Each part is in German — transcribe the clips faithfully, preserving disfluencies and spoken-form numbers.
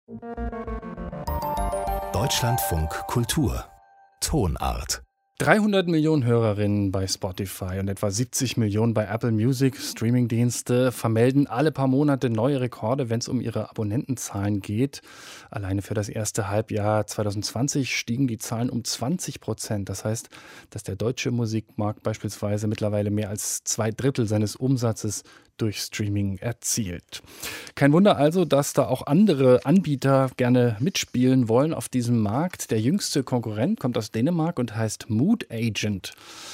Deutschlandfunk Kultur Tonart. dreihundert Millionen Hörerinnen bei Spotify und etwa siebzig Millionen bei Apple Music. Streamingdienste vermelden alle paar Monate neue Rekorde, wenn es um ihre Abonnentenzahlen geht. Alleine für das erste Halbjahr zwanzig zwanzig stiegen die Zahlen um zwanzig Prozent. Das heißt, dass der deutsche Musikmarkt beispielsweise mittlerweile mehr als zwei Drittel seines Umsatzes durch Streaming erzielt. Kein Wunder also, dass da auch andere Anbieter gerne mitspielen wollen auf diesem Markt. Der jüngste Konkurrent kommt aus Dänemark und heißt Mood Agent.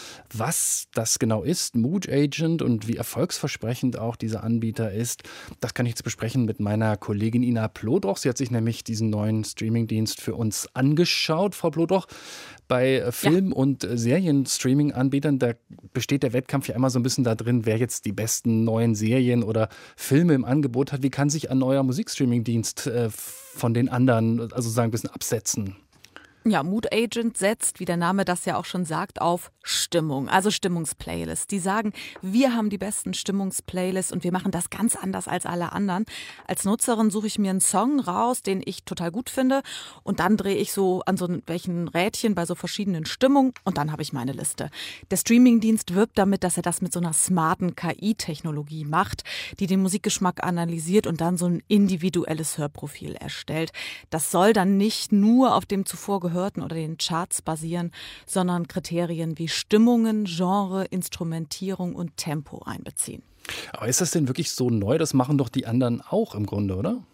Was das genau ist, Mood Agent, und wie erfolgsversprechend auch dieser Anbieter ist, das kann ich jetzt besprechen mit meiner Kollegin Ina Plodroch. Sie hat sich nämlich diesen neuen Streamingdienst für uns angeschaut. Frau Plodroch, bei Film- ja. und Serien-Streaming-Anbietern, da besteht der Wettkampf ja immer so ein bisschen da drin, wer jetzt die besten neuen Serien oder Filme im Angebot hat. Wie kann sich ein neuer Musikstreaming-Dienst äh, von den anderen, also sagen, ein bisschen absetzen? Ja, Mood Agent setzt, wie der Name das ja auch schon sagt, auf Stimmung, also Stimmungsplaylists. Die sagen, wir haben die besten Stimmungsplaylists und wir machen das ganz anders als alle anderen. Als Nutzerin suche ich mir einen Song raus, den ich total gut finde, und dann drehe ich so an so welchen Rädchen bei so verschiedenen Stimmungen und dann habe ich meine Liste. Der Streamingdienst wirbt damit, dass er das mit so einer smarten K I-Technologie macht, die den Musikgeschmack analysiert und dann so ein individuelles Hörprofil erstellt. Das soll dann nicht nur auf dem zuvor gehörten oder den Charts basieren, sondern Kriterien wie Stimmungen, Genre, Instrumentierung und Tempo einbeziehen. Aber ist das denn wirklich so neu? Das machen doch die anderen auch im Grunde, oder?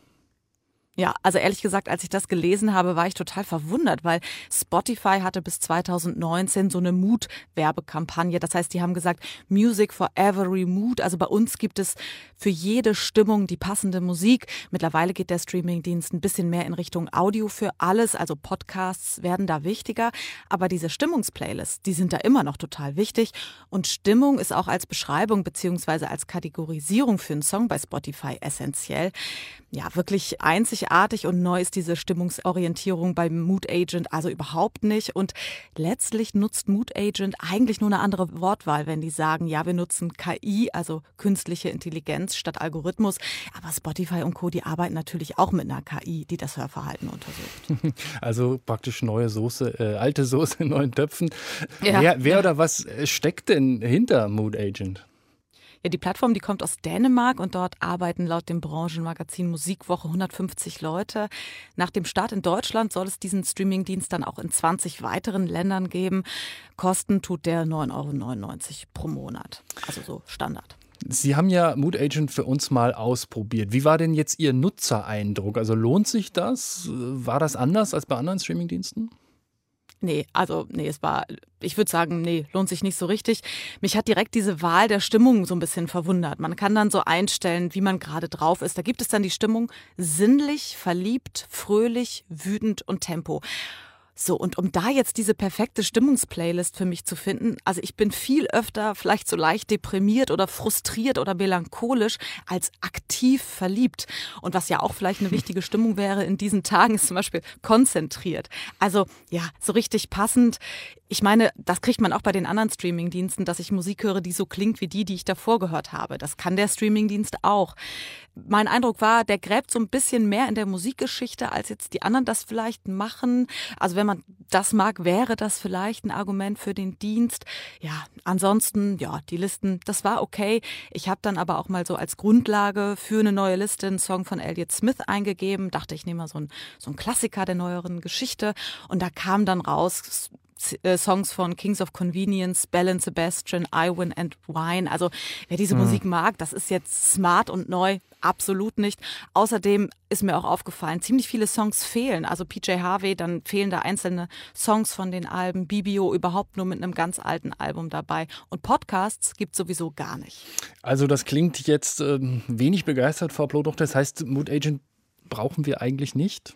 Ja, also ehrlich gesagt, als ich das gelesen habe, war ich total verwundert, weil Spotify hatte bis zweitausendneunzehn so eine Mood-Werbekampagne. Das heißt, die haben gesagt, Music for every mood. Also bei uns gibt es für jede Stimmung die passende Musik. Mittlerweile geht der Streamingdienst ein bisschen mehr in Richtung Audio für alles. Also Podcasts werden da wichtiger. Aber diese Stimmungsplaylists, die sind da immer noch total wichtig. Und Stimmung ist auch als Beschreibung bzw. als Kategorisierung für einen Song bei Spotify essentiell. Ja, wirklich einzigartig und neu ist diese Stimmungsorientierung beim Mood Agent also überhaupt nicht. Und letztlich nutzt Mood Agent eigentlich nur eine andere Wortwahl, wenn die sagen, ja, wir nutzen K I, also künstliche Intelligenz statt Algorithmus. Aber Spotify und Co., die arbeiten natürlich auch mit einer K I, die das Hörverhalten untersucht. Also praktisch neue Soße, äh, alte Soße in neuen Töpfen. Ja, wer wer ja. oder was steckt denn hinter Mood Agent? Ja, die Plattform, die kommt aus Dänemark und dort arbeiten laut dem Branchenmagazin Musikwoche hundertfünfzig Leute. Nach dem Start in Deutschland soll es diesen Streamingdienst dann auch in zwanzig weiteren Ländern geben. Kosten tut der neun Euro neunundneunzig pro Monat, also so Standard. Sie haben ja Mood Agent für uns mal ausprobiert. Wie war denn jetzt Ihr Nutzereindruck? Also lohnt sich das? War das anders als bei anderen Streamingdiensten? Nee, also nee, es war, ich würde sagen, nee, lohnt sich nicht so richtig. Mich hat direkt diese Wahl der Stimmung so ein bisschen verwundert. Man kann dann so einstellen, wie man gerade drauf ist. Da gibt es dann die Stimmung sinnlich, verliebt, fröhlich, wütend und Tempo. So, und um da jetzt diese perfekte Stimmungsplaylist für mich zu finden, also ich bin viel öfter vielleicht so leicht deprimiert oder frustriert oder melancholisch als aktiv verliebt. Und was ja auch vielleicht eine wichtige Stimmung wäre in diesen Tagen, ist zum Beispiel konzentriert. Also ja, so richtig passend. Ich meine, das kriegt man auch bei den anderen Streamingdiensten, dass ich Musik höre, die so klingt wie die, die ich davor gehört habe. Das kann der Streamingdienst auch. Mein Eindruck war, der gräbt so ein bisschen mehr in der Musikgeschichte, als jetzt die anderen das vielleicht machen. Also wenn man das mag, wäre das vielleicht ein Argument für den Dienst. Ja, ansonsten, ja, die Listen, das war okay. Ich habe dann aber auch mal so als Grundlage für eine neue Liste einen Song von Elliott Smith eingegeben. Dachte, ich nehme mal so einen, so einen Klassiker der neueren Geschichte. Und da kam dann raus Songs von Kings of Convenience, Belle and Sebastian, Iwan and Wine. Also wer diese mhm. Musik mag, das ist jetzt smart und neu, absolut nicht. Außerdem ist mir auch aufgefallen, ziemlich viele Songs fehlen. Also P J Harvey, dann fehlen da einzelne Songs von den Alben, B B O überhaupt nur mit einem ganz alten Album dabei. Und Podcasts gibt es sowieso gar nicht. Also das klingt jetzt ähm, wenig begeistert, Frau Plodroch. Das heißt, Mood Agent brauchen wir eigentlich nicht?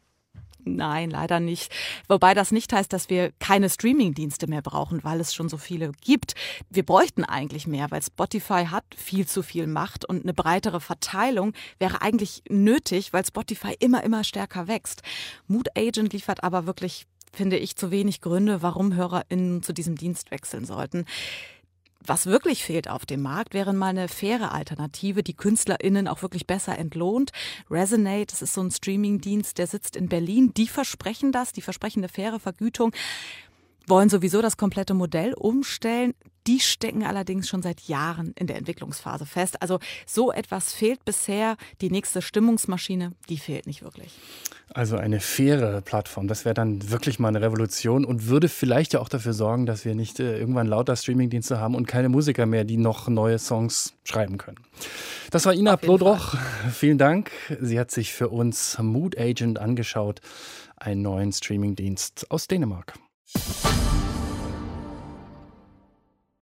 Nein, leider nicht. Wobei das nicht heißt, dass wir keine Streamingdienste mehr brauchen, weil es schon so viele gibt. Wir bräuchten eigentlich mehr, weil Spotify hat viel zu viel Macht und eine breitere Verteilung wäre eigentlich nötig, weil Spotify immer, immer stärker wächst. Mood Agent liefert aber wirklich, finde ich, zu wenig Gründe, warum HörerInnen zu diesem Dienst wechseln sollten. Was wirklich fehlt auf dem Markt, wäre mal eine faire Alternative, die KünstlerInnen auch wirklich besser entlohnt. Resonate, das ist so ein Streamingdienst, der sitzt in Berlin. Die versprechen das, die versprechen eine faire Vergütung, wollen sowieso das komplette Modell umstellen. Die stecken allerdings schon seit Jahren in der Entwicklungsphase fest. Also so etwas fehlt bisher. Die nächste Stimmungsmaschine, die fehlt nicht wirklich. Also eine faire Plattform, das wäre dann wirklich mal eine Revolution und würde vielleicht ja auch dafür sorgen, dass wir nicht äh, irgendwann lauter Streamingdienste haben und keine Musiker mehr, die noch neue Songs schreiben können. Das war Ina Plodroch. Vielen Dank. Sie hat sich für uns Mood Agent angeschaut, einen neuen Streamingdienst aus Dänemark.